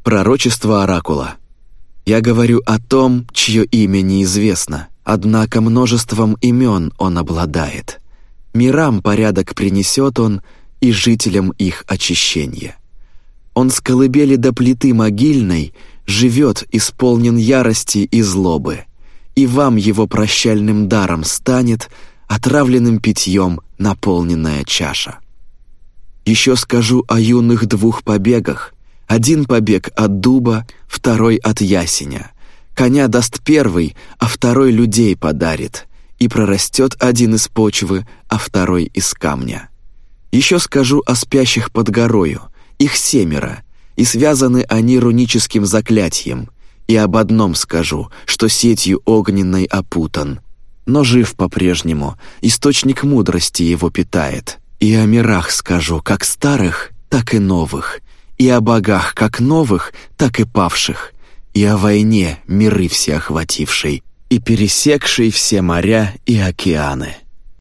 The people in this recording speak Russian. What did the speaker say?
Пророчество оракула. Я говорю о том, чье имя неизвестно, однако множеством имен он обладает. Мирам порядок принесет он, и жителям их очищение. Он с колыбели до плиты могильной живет, исполнен ярости и злобы, и вам его прощальным даром станет отравленным питьем наполненная чаша. Еще скажу о юных 2 побегах. 1 побег от дуба, 2 от ясеня. Коня даст 1, а 2 людей подарит, и прорастет 1 из почвы, а 2 из камня. Еще скажу о спящих под горою, их 7, и связаны они руническим заклятием, и об одном скажу, что сетью огненной опутан, но жив по-прежнему, источник мудрости его питает. И о мирах скажу, как старых, так и новых, и о богах, как новых, так и павших, и о войне, миры все охватившей, и пересекшей все моря и океаны.